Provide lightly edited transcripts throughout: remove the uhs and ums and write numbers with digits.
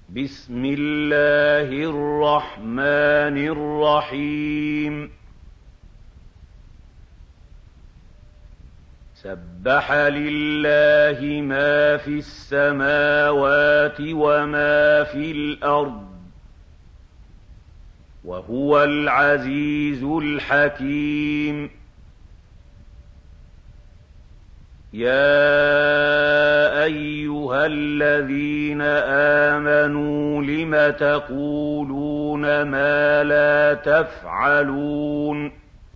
بسم الله الرحمن الرحيم سبح لله ما في السماوات وما في الأرض وهو العزيز الحكيم يا أيها الذين آمنوا لم تقولون ما لا تفعلون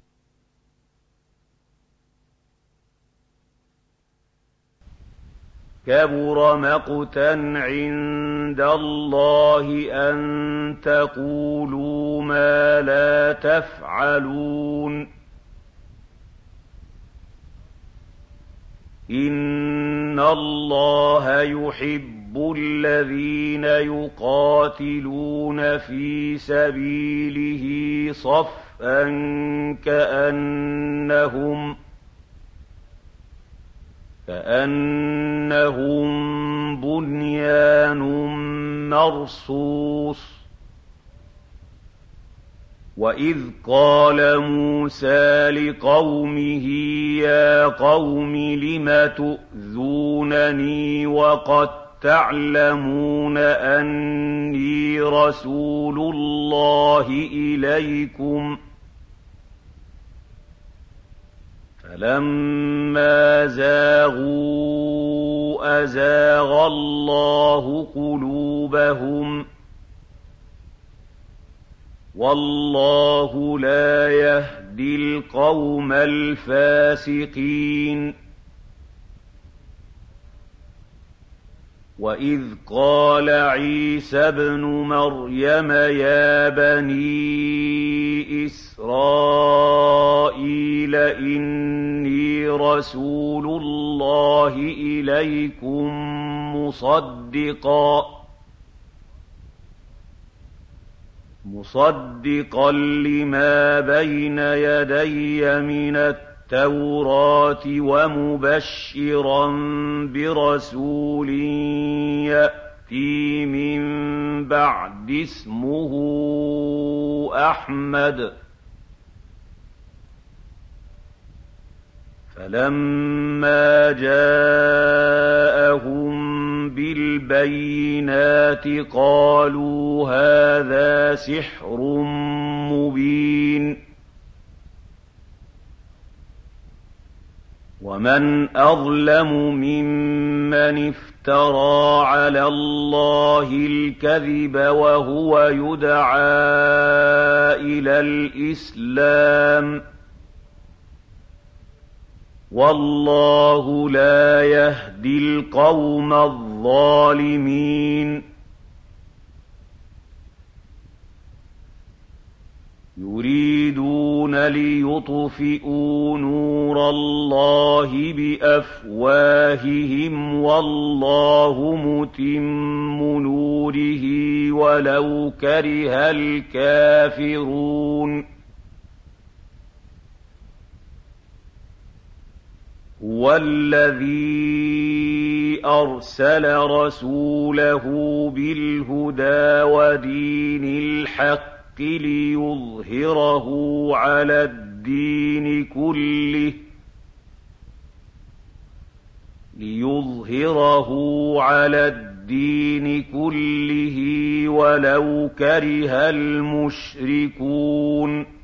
كبر مقتا عند الله أن تقولوا ما لا تفعلون إن الله يحب الذين يقاتلون في سبيله صفا كأنهم بنيان مرصوص وإذ قال موسى لقومه يا قوم لم تؤذونني وقد تعلمون أني رسول الله إليكم فلما زاغوا أزاغ الله قلوبهم والله لا يهدي القوم الفاسقين وإذ قال عيسى ابن مريم يا بني إسرائيل إني رسول الله إليكم مصدقا لما بين يدي من التوراة ومبشرا برسول يأتي من بعد اسمه أحمد فلما جاءهم بالبينات قالوا هذا سحر مبين ومن أظلم ممن افترى على الله الكذب وهو يدعى إلى الإسلام والله لا يهدي القوم الظالمين يريدون ليطفئوا نور الله بأفواههم والله متم نوره ولو كره الكافرون هو الذي أرسل رسوله بالهدى ودين الحق ليظهره على الدين كله ولو كره المشركون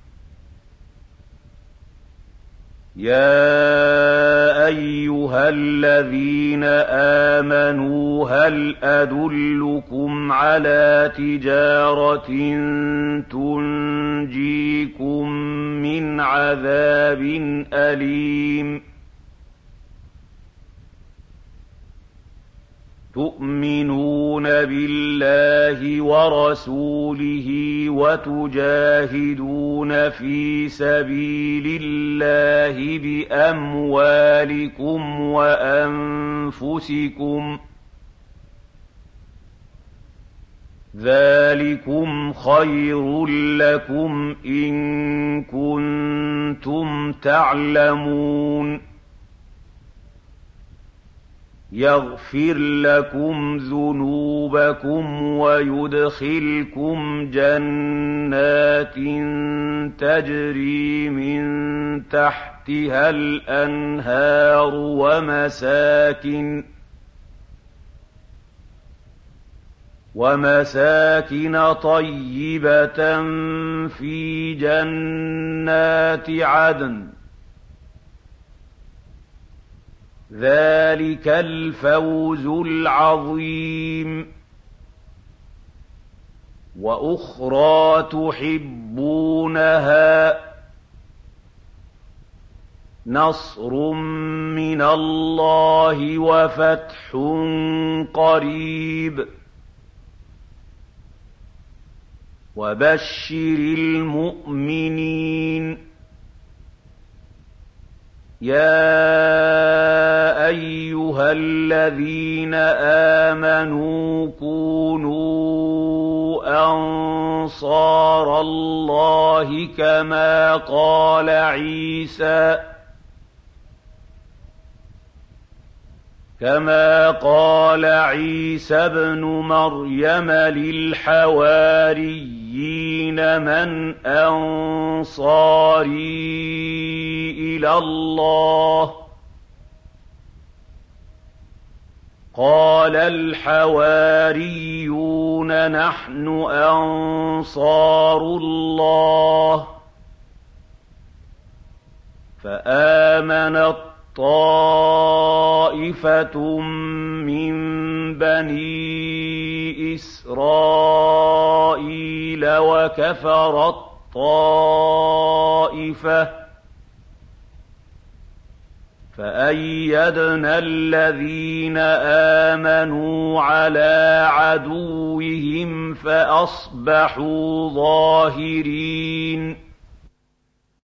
يا أيها الذين آمنوا هل أدلكم على تجارة تنجيكم من عذاب أليم تؤمنون بالله ورسوله وتجاهدون في سبيل الله بأموالكم وأنفسكم ذلكم خير لكم إن كنتم تعلمون يغفر لكم ذنوبكم ويدخلكم جنات تجري من تحتها الأنهار ومساكن طيبة في جنات عدن ذلك الفوز العظيم وأخرى تحبونها نصر من الله وفتح قريب وبشر المؤمنين يا أيها الذين آمنوا كونوا أنصار الله كما قال عيسى ابن مريم للحواريين من أنصاري إلى الله قال الحواريون نحن أنصار الله فآمنت طائفة من بني إسرائيل وكفرت طائفة فأيدنا الذين آمنوا على عدوهم فأصبحوا ظاهرين